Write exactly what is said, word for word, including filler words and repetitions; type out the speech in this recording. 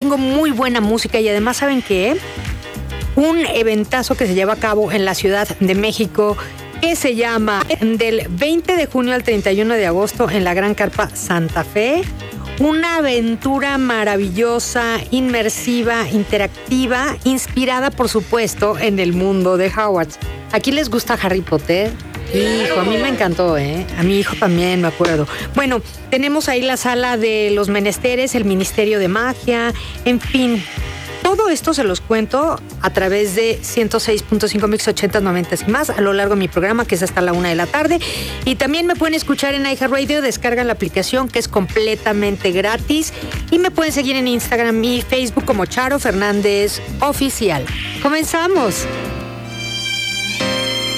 tengo muy buena música y además, ¿saben qué? Un eventazo que se lleva a cabo en la Ciudad de México que se llama del veinte de junio al treinta y uno de agosto en la Gran Carpa Santa Fe. Una aventura maravillosa, inmersiva, interactiva, inspirada, por supuesto, en el mundo de Hogwarts. ¿Aquí les gusta Harry Potter? Hijo, a mí me encantó, ¿eh? A mi hijo también, me acuerdo. Bueno, tenemos ahí la sala de los menesteres, el Ministerio de Magia, en fin. Todo esto se los cuento a través de ciento seis punto cinco Mix ochenta, noventa y más a lo largo de mi programa, que es hasta la una de la tarde. Y también me pueden escuchar en iHeartRadio, descargan la aplicación que es completamente gratis. Y me pueden seguir en Instagram y Facebook como Charo Fernández Oficial. ¡Comenzamos!